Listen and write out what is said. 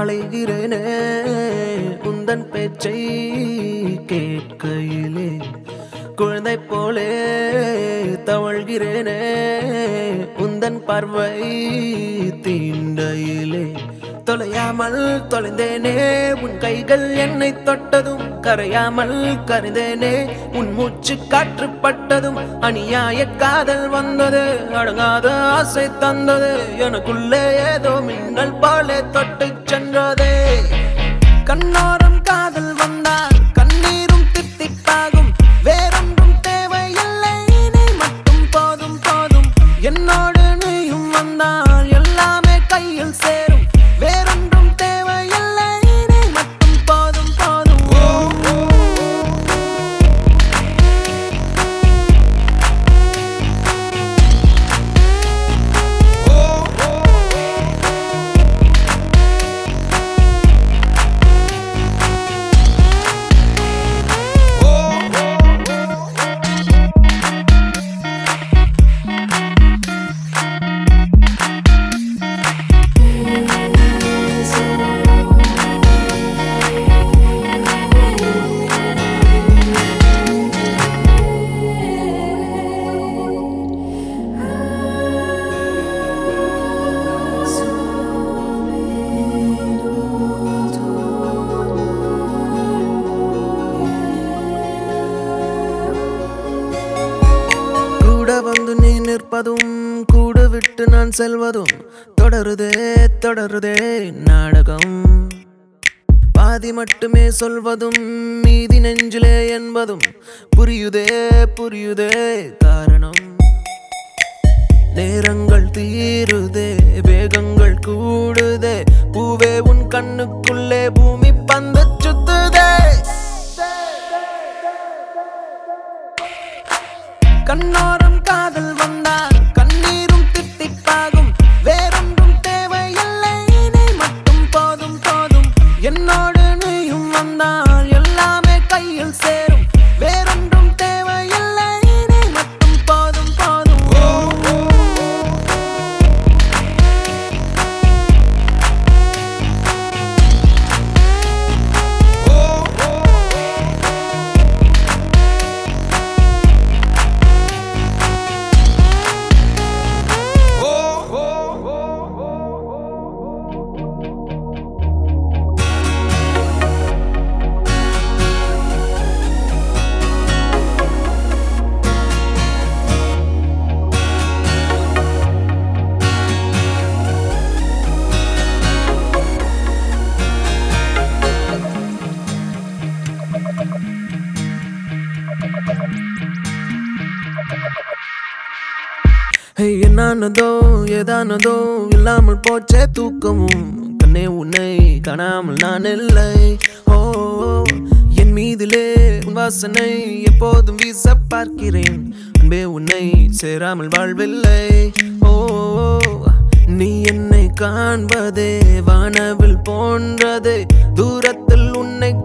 அலைகிறேனே உந்தன் பேச்சை கேட்கையிலே குழந்தை போலே தவழ்கிறேனே உந்தன் பார்வை தீண்டையிலே தொலையாமல் தொலைந்தேனே உன் கைகள் என்னை தொட்டதும் கரையாமல் கரைந்தேனே உன் மூச்சு காற்றுப்பட்டதும் அநியாய காதல் வந்தது அடங்காத ஆசை தந்தது எனக்குள்ளே ஏதோ மின்னல் போலே தொட்டு சென்றதே கண்ணோரம் காதல் வந்தால் கண்ணீரும் தித்திப்பாகும் வேறொன்றும் தேவையில்லை நீ மட்டும் போதும் போதும் என்னோடு நீயும் வந்தால் எல்லாமே கையில் சேரும் வேறொன்றும் தேவையில்லை நீ மட்டும் போதும் போதும் கூட வந்து நீ நிற்பதும் கூட விட்டு நான் செல்வதும் தொடருதே தொடருதே நாடகம் பாதி மட்டுமே சொல்வதும் மீதி நெஞ்சிலே என்பதும் புரியுதே புரியுதே காரணம் நேரங்கள் தீருதே வேகங்கள் கூடுதே பூவே உன் கண்ணுக்குள்ளே பூமி பந்து சுத்துதே கண்ணோரம் காதல் வந்தால் கண்ணீரும் தித்திப்பாகும் வேறொன்றும் தேவையில்லை நீ மட்டும் போதும் போதும் என்னோடு நீயும் வந்தால் எல்லாமே கையில் சேரும் வேறொன்றும் தேவையில்லை நீ மட்டும் போதும் போதும் என்னானதோ ஏதானதோ இல்லாமல் போச்சே தூக்கமும் கண்ணே உன்னை காணாமல் நான் இல்லை ஓ என் மீதிலே உன் வாசனை எப்போதும் வீச பார்க்கிறேன் அன்பே உன்னை சேராமல் வாழ்வில்லை ஓ நீ என்னை காண்பதே வானவில் போன்றதே தூரத்தில் உன்னை